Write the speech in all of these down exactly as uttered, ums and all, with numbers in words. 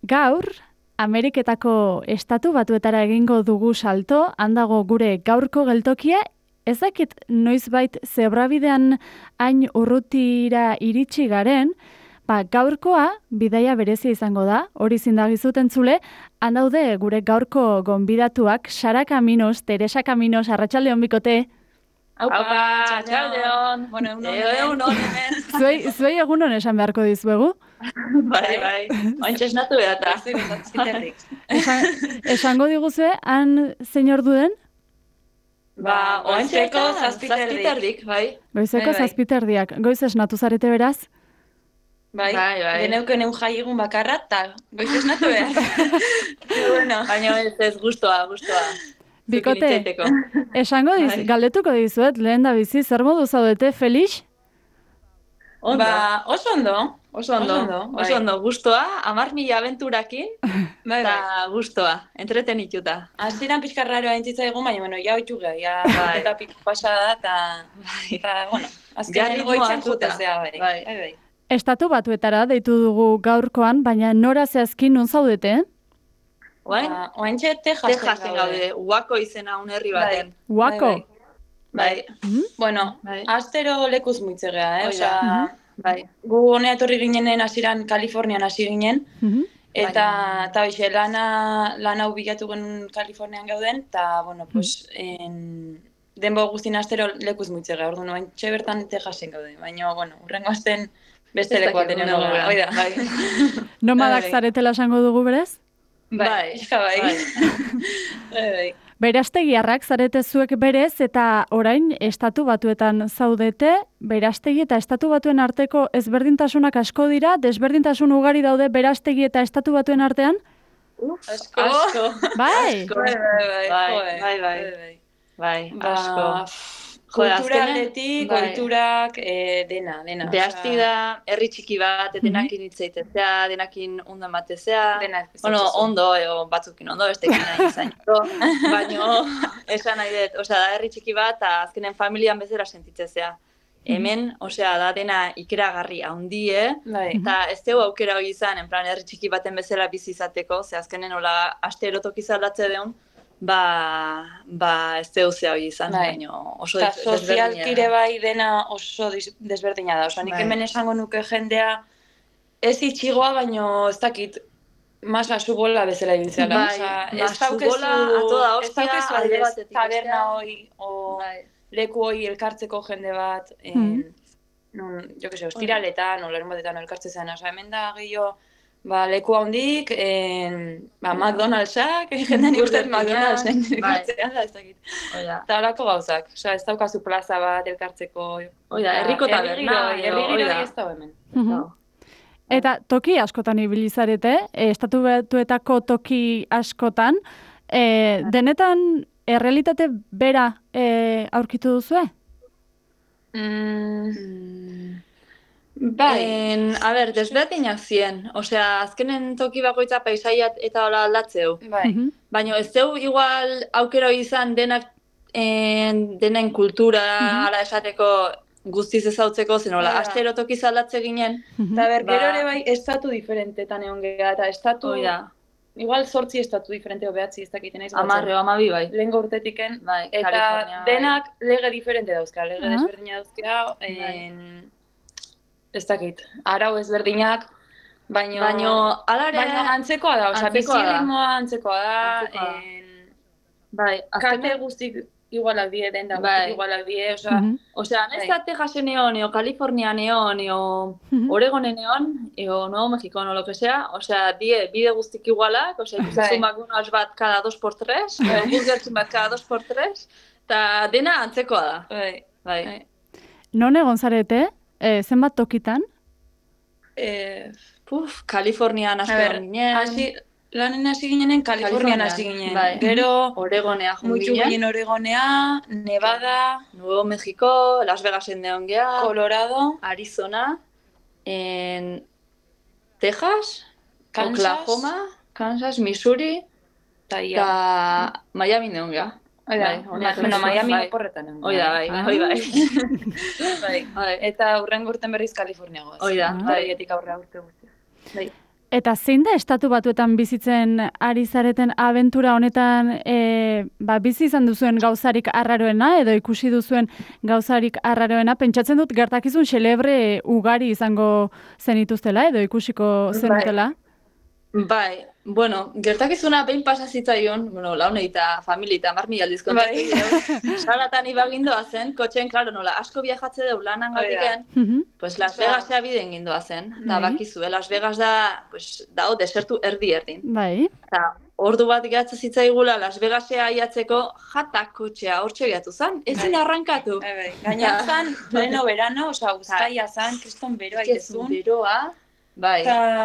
gaur, Ameriketako estatu batuetara egingo dugu salto, handago gure gaurko geltokia, ez dakit noizbait zebrabidean hain urrutira iritsi garen, ba, gaurkoa bidaia berezia izango da, hori zindagizuten zule, handaude gure gaurko gonbidatuak, Sara Kaminos, Teresa Kaminos, arratsaldeon bikote. Aupa, txaldeon. Bueno, egun hon hemen. Zuei, zuei egun hon esan beharko dizuegu. Bai, bai. Ointxe esnatu behata. Esan, esango diguzue, han zein ordu den? Ba, ointxeko zazpiterdik, bai. Goizeko zazpiterdiak. Goiz esnatu zarete beraz? Bai, bai, bai. Deneuken egun jai egun bakarra, eta goiz esnatu behar. Bueno. Baina ez ez, gustoa, gustoa. Bikote, esango diz, galdetuko dizuet, lehen da bizi, zer modu zaudete, Felix? Ondo. Ba, oso ondo, oso ondo, oso ondo, gustoa, amar mila abenturakin, eta gustoa, entretenituta. Aziran pixkarraroa entzitza egun, baina, bueno, ja oitxu geha, ja, eta pik pasada, eta, bueno, azken goitzen jutezea, bai, bai, bai. Estatu batuetara deitu dugu gaurkoan, baina nora zehazkin non zaudete, eh? Oaintxe Texasen gaude, Uako izena un herri baten. Uako? Bai, bueno, astero lekuz muitzegea, eh? Osa, bai. Gu honea etorri ginenen hasieran Kalifornian hasi ginen, eta, eta hoxe, lana, lana bilatu genuen Kalifornian gauden, eta, bueno, pues, denbo guztien astero lekuz muitzegea, orduan, oaintxe bertan Texasen gaude, baina, bueno, urrengo asten beste leku baten egon gara, oida, bai. Nomadak zaretela esango dugu berez? Bai, bai. Bai. Berastegiarrak zarete zuek berez eta orain estatu batuetan zaudete, berastegi eta estatu batuen arteko ezberdintasunak asko dira, desberdintasun ugari daude berastegi eta estatu batuen artean? Asko. Asko. Bai. Bai, bai, bai. Bai, asko. Kulturaletik, kulturak, dena, dena. Behazti da, herri txiki bat, denakin hitzaitezea, denakin ondo ematezea. Bueno, ondo, batzukin ondo, bestekin nahi izan. Baina, esan nahi dut, osea, da herri txiki bat, eta azkenen familian bezala sentitzezea. Hemen, osea, da dena ikeragarri handie, eta ez dugu aukera hori izan, en plan, herri txiki baten bezala bizi izateko, ze azkenen, hola, aste erotok izaldatze deun, ba, ba ez zeuzea hori izan, baina oso desberdina. Eta sozialkire bai dena oso desberdina da. Osa, nik hemen esango nuke jendea ez itxigoa, baina ez dakit masa subola bezala ibiltzela. Bai, masubola, atoda hostia, alde batetik. Taberna hoi, o leku hoi elkartzeko jende bat, non, jo que se, ostiraletan, o larun batetan elkartze zen, osa, hemen da gehiago, ba, leku handik, ba, McDonald'sak, jendean ikusten McDonald'sen elkartzean da, ez dakit. Eta horako gauzak, oza, ez daukazu plaza bat elkartzeko. Oida, herriko taberna. Herrigiro ez da hemen. Eta toki askotan ibilizarete, estatu batuetako toki askotan, denetan errealitate bera aurkitu duzue? Bai, a ber, desberdinak ziren. Osea, azkenen toki bakoitza paisaia eta hola aldatzeu. Bai. Baina ez zeu igual aukero izan denak denen kultura, ala esateko guztiz ezautzeko, zen hola, astero toki aldatze ginen. Eta ber, gero ere bai, estatu diferentetan egon geha, eta estatu... Igual sortzi estatu diferenteo behatzi ez dakiten aiz batzen. Amarreo, amabi bai. Lehenko urtetiken. Eta denak lege diferente dauzka, lege desberdina dauzka. Ez dakit, arau ezberdinak, baino... Baino, alare... Baina antzekoa da, oza, bizi ritmoa antzekoa da. Bai, kate guztik igualak die, denda guztik igualak die, oza... Osea, nesta Texasen egon, eo Kalifornian egon, eo Oregonen egon, eo Nuevo Mexiko, no lo que sea, osea, die, bide guztik igualak, osea, ikusten McDonald's bat cada dos por tres, burgertxin bat cada dos por tres, eta dena antzekoa da. Bai. Non egon zarete? Eh, zenbat tokitan? Eh, puf, Kalifornian hasi ginen. Lanen hasi ginenen Kalifornian hasi ginen. Bai. Gero, Oregonea jun mutu ginen Oregonea, Nevada, Nuevo Mexiko, Las Vegasen deon geha, Colorado, Arizona, en Texas, Kansas, Oklahoma, Kansas, Missouri, eta Miami deon geha. Oida, bueno, Miami oporretan. Oida, bai, bai, bai. Eta hurrengo urten berriz Kalifornia goaz. Oida, bai. Etik aurrea urte guztia. Bai. Eta zein da estatu batuetan bizitzen ari zareten abentura honetan e, ba, bizi izan duzuen gauzarik arraroena edo ikusi duzuen gauzarik arraroena? Pentsatzen dut gertakizun xelebre ugari izango zenituztela edo ikusiko zenutela? Bai, bai. Bueno, gertakizuna behin pasa zitzaion, bueno, launei eta famili eta marmi aldiz kontatu. Bai. Salatan ibagindoa zen, kotxen, klaro, nola, asko viajatze deu lanan gatiken, pues Las Vegasea biden gindoa zen. Da, bakizu, Las Vegas da, pues, dao, desertu erdi-erdin. Bai. Eta, ordu bat gatza zitzaigula Las Vegasea aiatzeko jatak kotxea hortxe gatu zen, ezin arrankatu. Gaina zan, pleno verano, oza, uztaia zan, kriston beroa itezun. Beroa, bai.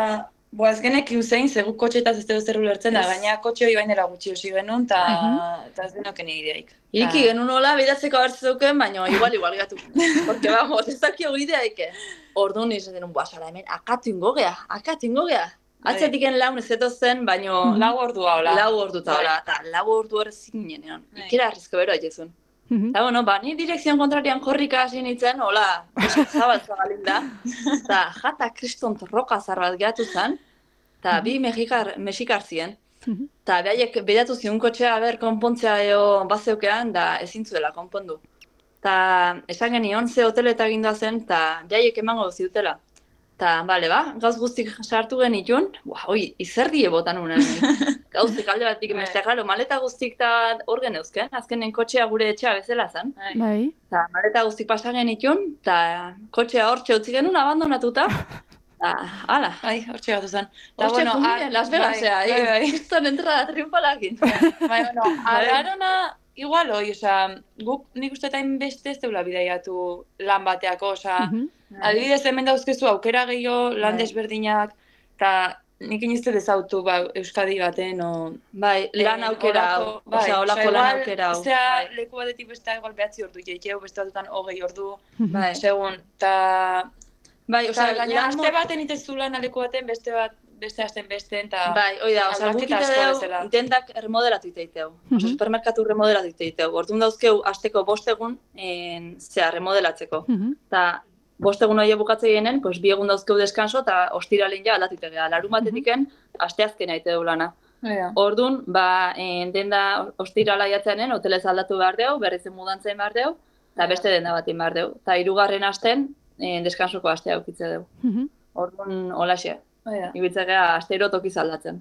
Bo, azkenek iuzein, zegu kotxetaz ez dugu zer ulertzen da, gaina kotxe hori bainera gutxi hosi genuen, eta ez denoken ideaik. Iki genuen hola, bidatzeko abertzetuken, baina igual, igual gatu. Porque, vamos, ez dakio ideaik. Ordu nizen denun, boa, sara hemen, akatu ingo gea, akatu ingo gea. Atzetiken laun ez zen, baina... Lau ordua hola. Lau ordu eta hola, eta lau ordu horre zinen, egon. Ikera arrizko bero aitezun. Eta, bueno, ba, ni direkzion kontrarian jorrika hasi nintzen, hola, zabal zabalin da. Eta jata kriston torroka zarbat gehatu zen, eta bi mexikar, mexikar ziren. Eta behaiek bedatu zion kotxea ber konpontzea eo bazeukean, da ezin zuela konpondu. Eta esan genion, ze hoteleta gindoa zen, eta behaiek emango ziutela. Eta, bale, ba, gauz guztik sartu genitun, oi, izerdi ebotan unen. Gauzik alde batik emestea, klaro, maleta guztik eta hor geneuzken, azkenen kotxea gure etxea bezala zen. Bai. Eta maleta guztik pasa genitun, eta kotxea hortxe utzi genuen abandonatuta. Eta, ala. Ai, hortxe gatu zen. Hortxe pumien, Las Vegasea, kriston entrada triunfalakin. Bai, bueno, ararona, igual, oi, oza, guk nik uste eta inbeste ez deula bidaiatu lan bateako, oza, adibidez hemen dauzkezu aukera gehiago, lan desberdinak, eta nik inizte dezautu ba, Euskadi baten, o... Bai, lan aukera hau, oza, holako lan aukera hau. Osea, leku batetik beste igual behatzi ordu jeiteu, beste batutan hogei ordu, segun, eta... Bai, oza, gaina aste baten itezu lan leku baten, beste bat, beste hasten besten, eta... Bai, hoi da, oza, guk ite deu, dendak remodelatu iteiteu. Oza, supermerkatu remodelatu iteiteu. Orduan dauzkeu, asteko bost egun, zea, remodelatzeko. Eta, bost egun hori bukatzei genen, pues, bi egun dauzkeu deskanso, eta ostiralen ja aldatu itegea. Larun batetiken, asteazkena ite deu lana. Orduan, ba, denda ostirala jatzenen, hotelez aldatu behar deu, berrizen mudantzen behar deu, eta beste denda batin behar deu. Eta hirugarren asten, deskansoko astea aukitze deu. Orduan, holaxe. Ibitzegea astero tokiz aldatzen.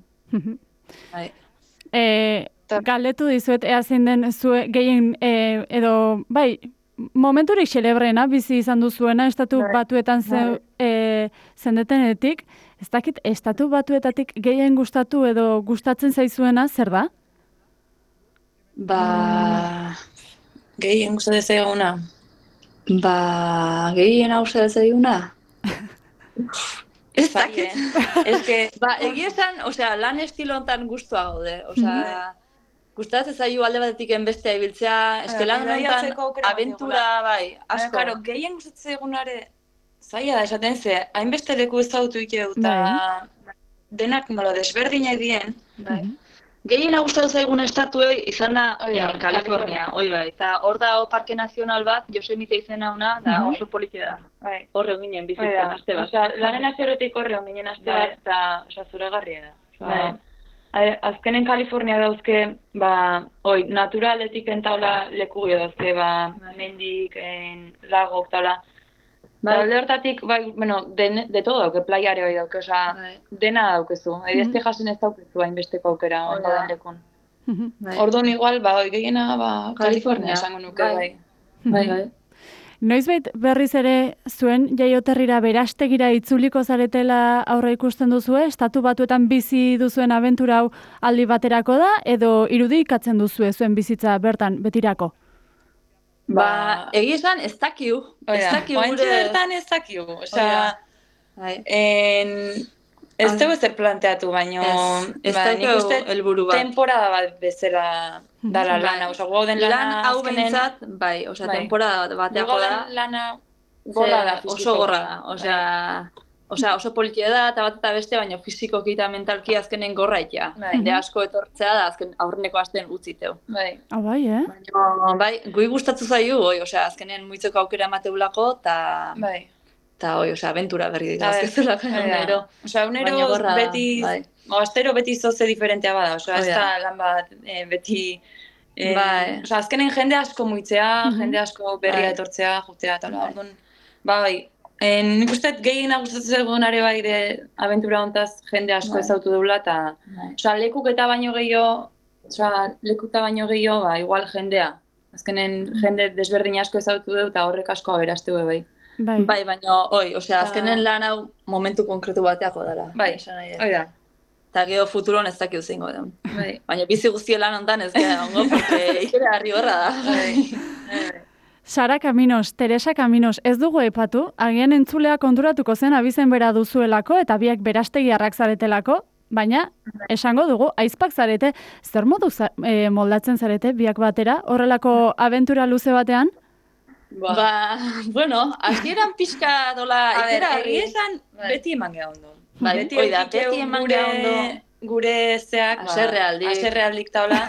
Galdetu dizuet, ea zein den zue gehien edo, bai, momenturik xelebrena bizi izan duzuena estatu batuetan zendetenetik, ez dakit, estatu batuetatik gehien gustatu edo gustatzen zaizuena, zer da? Ba... Gehien gustatzen zaiguna? Ba... Gehien gustatzen zaiguna? Ez dakit. Ez que, ba, egia esan, osea, lan estilo hontan gustua gaude. Osea, gustatzen zaigu alde batetik enbestea ibiltzea, ez que lan hontan aventura, bai, asko. Karo, gehien gustatzen zaigunare, zaila da esaten ze, hainbeste leku ez dautu ikeu, eta denak malo desberdinak dien. Gehien gustatzen zaigun estatu izan da California, oi bai. Eta hor da Parke Nazional bat, Yosemite izena ona, da oso politia da. Horre ginen bizitzen aste bat. Osea, lanen azerotik horre ginen aste bat, eta zuregarria da. Azkenen California dauzke, ba, oi, naturaletik entaula leku gio dauzke, ba, mendik, lagok, taula. Ba, alde hortatik, bai, bueno, de todo dauke, playare hori dauke, oza, dena daukezu. Edizte jasen ez daukezu hainbesteko aukera, ondo den lekun. Orduan igual, ba, gehiena, ba, California esango nuke, bai. Bai, bai. Noizbait berriz ere zuen jaioterrira berastegira itzuliko zaretela aurre ikusten duzue, estatu batuetan bizi duzuen abentura hau aldi baterako da, edo irudikatzen duzue zuen bizitza bertan betirako? Ba, egia esan ez dakiu. Ez dakiu gure... Oantxe bertan ez dakiu. Osea, ez dugu zer planteatu, baino... Ez dakiu helburu bat. Temporada bat bezala dala lana. Osea, guau den lana... Lan hau behintzat, bai, osea, temporada bateako da. Guau den lana gorra da. Oso gorra da, osea... Osea, oso politia da, eta bat eta beste, baina fizikoki eta mentalki azkenen gorra itea. Jende asko etortzea da, azken aurreneko asten utziteu. Bai. Ah, bai, eh? Baina, bai, gui gustatu zaigu, oi, osea, azkenen muitzeko aukera emateulako, eta... Bai. eta hoi, osea, aventura berri dira, azkezula, unero. Osea, unero beti, astero beti zoze diferentea bada, osea, ez da lan bat beti, osea, azkenen jende asko muitzea, jende asko berria etortzea, jutzea, eta orduan, bai, nik uste gehien gustatzen zegoenare bai de aventura hontaz jende asko ezautu deula, eta, osea, lekuk eta baino gehiago, osea, lekuk eta baino gehiago, ba, igual jendea. Azkenen jende desberdin asko ezautu du eta horrek asko aberaztu bai. Bai, bai baina, oi, osea, azkenen lan hau momentu konkretu bateako dela. Bai, hoi da. Eta gero futuron ez dakio zingo da. Bai. Baina bizi guztio lan ondan ez gara ongo, porque ikera harri horra da. Bai. Sara Caminos, Teresa Caminos, ez dugu epatu, agian entzulea konturatuko zen abizen bera duzuelako eta biak berastegiarrak zaretelako, baina, esango dugu, aizpak zarete, zer modu za, e, moldatzen zarete biak batera, horrelako abentura luze batean? Ba, ba bueno, azkieran pixka dola, ikera harri esan, beti eman geha ondo. Ba, beti, oida, beti eman geha ondo. Gure zeak, aserrealdik. Aserrealdik taula.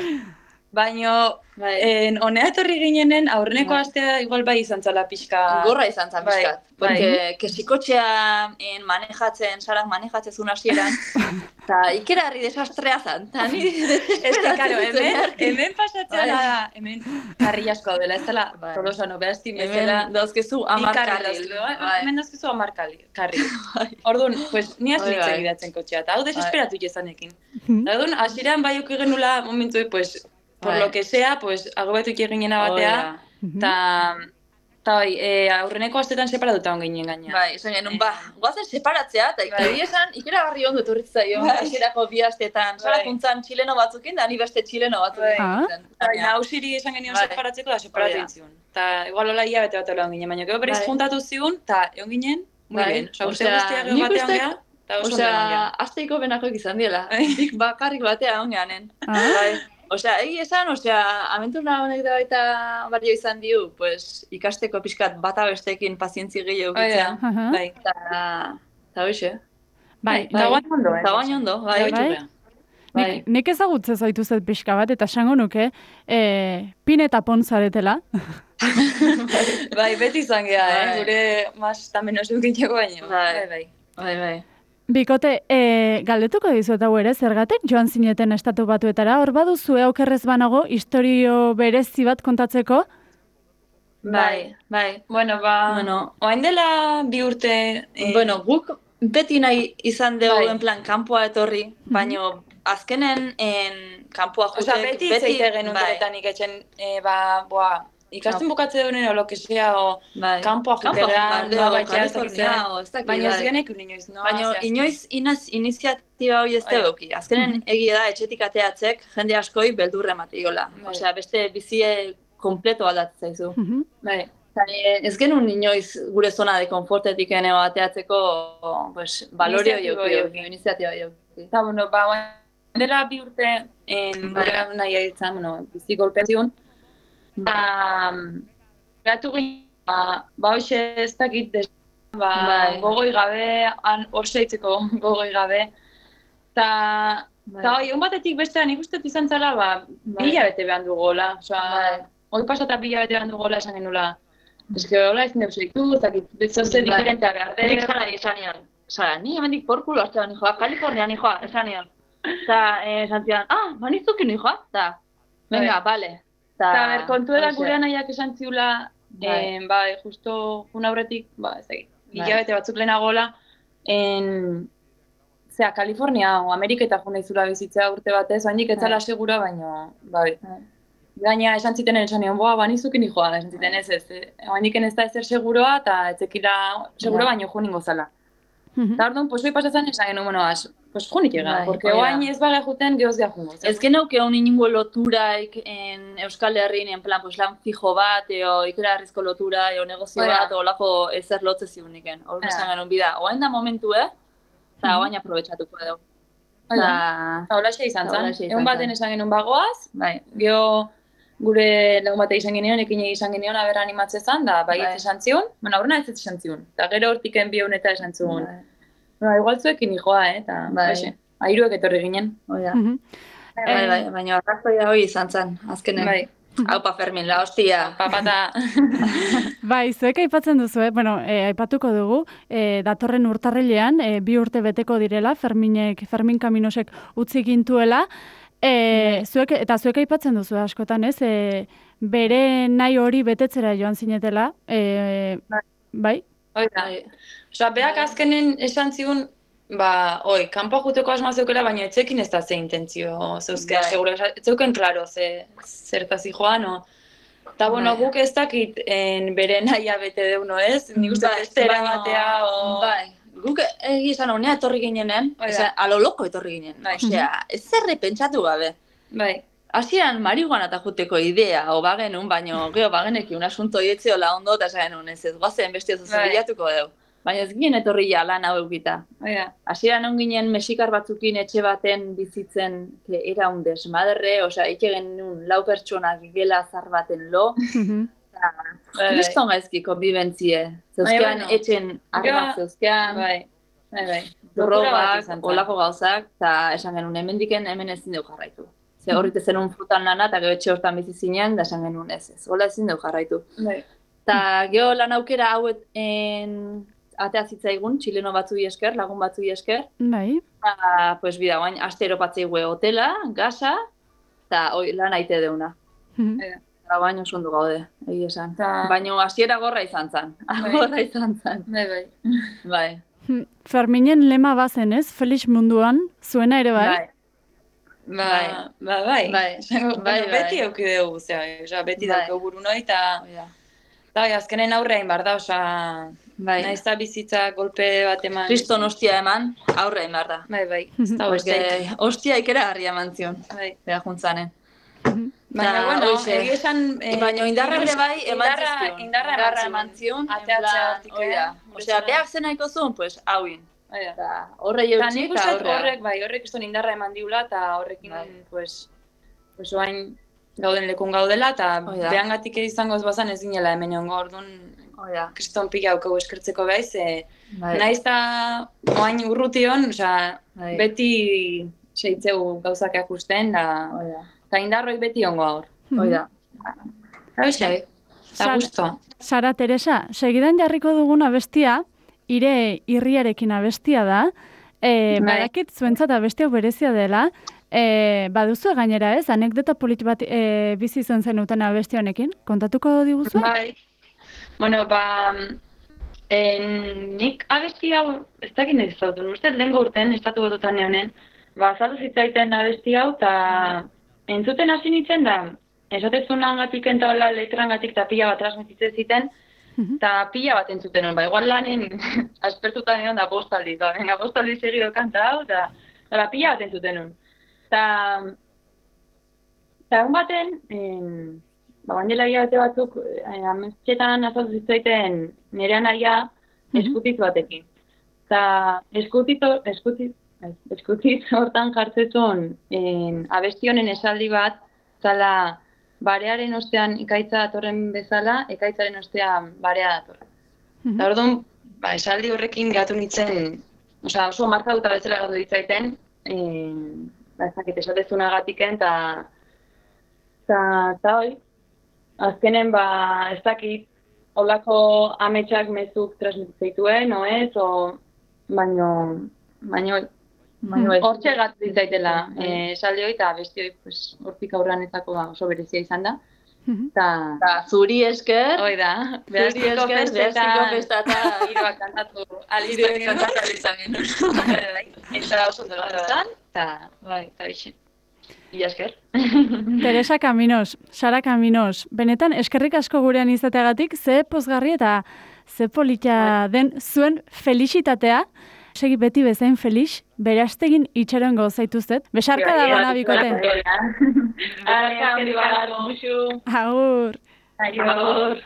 Baina, honea etorri ginenen, aurreneko astea igual bai izan zala pixka... Gorra izan zan pixkat. Porque kesikotxea manejatzen, sarak manejatzezun hasieran, eta ikera harri desastrea zan. Ez que, karo, hemen pasatzea da, hemen karri asko dela, ez dela, tolosano, behazti, bezala... Hemen dauzkezu amar karril. Hemen dauzkezu amar karril. Orduan, pues, ni azlitze gidatzen kotxea, eta hau desesperatu jezanekin. Orduan, hasieran bai uke genula momentu, pues, por lo que sea, pues, agobetu ikeginen abatea, eta... Eta bai, aurreneko astetan separatuta hon ginen gaina. Bai, esan genuen, ba, guazen separatzea, eta ikari esan, ikera garri ondo etorritzaio, aserako bi astetan, sarakuntzan txileno batzukin, da ni beste txileno batzukin. Baina hausiri esan genion separatzeko, da separatu intziun. Eta igual hola ia bete bat hola hon ginen, baina gero berriz juntatu zigun, eta egon ginen, muy bien. Osa, uste guztia gero batean geha, eta oso ondo egon geha. Asteiko benakoik izan diela, dik bakarrik batea hon gehanen. Osea, egi esan, osea, aventura honek da baita bario izan diu, pues, ikasteko pixkat bata bestekin pazientzi gehiago gitzea. Bai, eta hoxe. Bai, eta guain ondo, Eta guain ondo, bai. Nik ezagutze zaitu zet pixka bat, eta esango nuke, pin eta pon zaretela. Bai, beti izan geha, eh? Gure mas eta menos eukintzeko baino. Bai, bai, bai. Bikote, e, galdetuko dizuet hau ere, zergatik joan zineten estatu batuetara, hor baduzu aukerrez banago, historio berezi bat kontatzeko? Bai, bai. Bueno, ba, bueno, oain dela bi urte... Eh, bueno, guk beti nahi izan dugu, en plan, kanpoa etorri, baina azkenen en, kanpoa jutek... Osa, beti itzeite genuen beretanik etxen, e, ba, boa... Ikasten bukatze duen ero, lo que sea, o kanpoa jutean, baina ez genek inoiz, no? Baina inoiz iniziatiba hori ez dugu. Azkenen egia da, etxetik ateatzek, jende askoi beldurre mateiola. Osea, beste bizie kompleto aldatzen zaizu. Ez genuen inoiz gure zona de konfortetik eneo ateatzeko, pues, balorio joki, iniziatiba joki. Eta, bueno, ba, dela bi urte, gure nahi aditzen, bueno, bizi golpezion, Ba, gatu ginen, ba, hoxe ez dakit, ba, gogoi gabe, hor seitzeko gogoi gabe. Eta, hoi, hon batetik bestean ikustetu izan zela, ba, bila bete behan dugola. Osa, hori pasata bila bete behan dugola esan genula. Ez que hola ezin deus eitu, ez dakit, zoze diferentea behar. Nik zara esan nian, zara, ni hemendik porkulo aztean nijoa, Kalifornia nijoa, esan nian. Eta, esan zian, ah, manizuki nijoa, eta, venga, bale. Eta, ber, kontu edan gure anaiak esan ziula, bai, justo un aurretik, ba, ez egin, hilabete batzuk lehenagola, zera, Kalifornia o Ameriketa jo nahizula bizitzea urte batez, bainik etzala segura, baina, bai. Gaina esan zitenen esan nion, boa, banizukin joa, esan ziten ez ez, bainik ez da ezer seguroa, eta etzekila seguro baino jo ningo zala. Eta orduan, pues, hoi pasatzen esan genuen, bueno, pues junik ega, porque oain ez baga juten gehoz geha jungo. Ez genuke honi ningu loturaik en Euskal Herrin, en plan, pues lan fijo bat, eo ikera harrizko lotura, eo negozio bat, o lako ezer lotze ziuniken. Hor esan genuen bida, oain da momentu, eh? Eta oain aprobetsatuko edo. Eta holaxe izan zan, egun baten esan genuen bagoaz, geho gure lagun bate izan geneon, ekin izan geneon, aber animatze zan, da bai ez esan zion, baina aurrena ez esan zion. Eta gero hortiken bi honeta esan zion. Ba, igual zuekin joa, eh, eta, baixe, airuek etorri ginen. Bai, bai, baina arrazoia hori izan zen, azkenen. Bai, Aupa Fermin, la hostia. Papata. Bai, zuek aipatzen duzu, eh? Bueno, eh, aipatuko dugu, eh, datorren urtarrilean, eh, bi urte beteko direla, Ferminek, Fermin Kaminosek utzi gintuela, eh, zuek, eta zuek aipatzen duzu askotan, ez? Eh, bere nahi hori betetzera joan zinetela, eh, bai? Oida, oza, beak azkenen esan zigun, ba, oi, kanpo juteko asma zeukela, baina etzekin ez da ze intentzio zeuzkea, segura, etzeuken klaro ze zertazi joan, no? Eta, bueno, guk ez dakit en, bere nahia bete deuno ez, nik uste bestera batea, o... Bai, guk egizan honea etorri ginenen, alo loko etorri ginen, osea, ez zerre pentsatu gabe. Bai. Hasieran marihuana eta juteko idea, o bagenun, baina geho bageneki un asunto ietziola ondo, eta zagenun ez ez, guazen bestio zuzu bilatuko deu. Baina ez ginen etorri ja lan hau eukita. Hasieran on ginen mexikar batzukin etxe baten bizitzen, que era un desmadre, osea, ike genuen lau pertsonak gela zar baten lo, kriston gaizki konbibentzie. Zeuzkean etxen armak zeuzkean, drogak, olako gauzak, eta esan genuen hemendiken hemen ezin dugu jarraitu. Ze horrite zenun frutan lana, eta gero etxe hortan bizi zinen, da esan genuen ez ez. Hola ezin dugu jarraitu. Eta gero lan aukera hauet atea zitzaigun, txileno batzui esker, lagun batzui esker. Bai. Eta, pues, bida, guain, astero patzeigue hotela, gasa, eta lan aite deuna. Eta bain oso ondo gaude, egi esan. Baina hasiera gorra izan zen. Gorra izan zen. Bai, bai. Bai. Ferminen lema bazen, ez? Felix munduan, zuena ere bai? Bai. Bai, bai, bai, beti auki dugu, zera, beti dauke buru noi, eta azkenen aurrein bar da, oza, nahiz da bizitza golpe bat eman. Kriston ostia eman, aurrein bar da. Bai, bai, ostia ikera harria eman zion, beha juntzanen. Baina, bueno, egia esan... Baina indarra ere bai eman zizkion. Indarra eman zion, ateatzea hortik. Osea, behar zenaiko zuen, pues, hauin. Horre jautzi eta horrea. Horrek, bai, horrek izan indarra eman diula, eta horrekin, pues, pues, oain gauden lekun gaudela, eta behangatik izango ez bazan ez ginela hemen ongo, orduan, kriston pila haukau eskertzeko behaiz, nahiz eta oain urrution, osea, beti seitzeu gauzak akusten, eta indarroi beti ongo hor. Oida. Eta gusto. Sara Teresa, segidan jarriko duguna bestia, ire irriarekin abestia da, e, badakit zuentzat abestia berezia dela, e, baduzu gainera ez, anekdota polit bat e, bizi izan zenuten abestia honekin, kontatuko diguzu? Bai, bueno, ba, en, nik abestia hau, ez dakit nahi zautun, uste lehenko urten, estatu bototan neonen, ba, saldu zitzaiten abestia hau, eta entzuten hasi nintzen da, esatezunan gatik entala letran gatik eta pila bat transmititzen ziten, eta pila bat entzuten hon, ba, igual lanen aspertutan egon da postaldi, ba, venga, postaldi segido kanta hau, eta pila bat entzuten hon. Eta, eta egun baten, ba, bandela hilabete batzuk, amestxetan azaldu zitzaiten nire anaia eskutiz batekin. Eta eskutito, eskutiz, eskutiz hortan jartzezun abesti honen esaldi bat, zala, barearen ostean ekaitza datorren bezala, ekaitzaren ostean barea datorren. Eta orduan, ba, esaldi horrekin gatu nintzen, oza, oso marka duta bezala gatu ditzaiten, ba, ez dakit esatezuna gatiken, eta hoi, azkenen, ba, ez dakit, holako ametsak mezuk transmitizaituen, no ez, o, baino, baino, hortxe gatu ditzaitela esaldi hori, eta besti hori hortik aurranetako oso berezia izan da. Eta zuri esker, hoi da, zuri esker, behaztiko festa eta hiruak kantatu alizan genuen. Eta oso dela da, eta bai, eta bixe. Ila esker. Teresa Kaminos, Sara Kaminos, benetan eskerrik asko gurean izateagatik, ze pozgarri eta ze polita den zuen felixitatea. Segi beti bezain felix, berastegin itxaron gozaituzet. Besarka da bana bikote. Agur. Agur. Agur.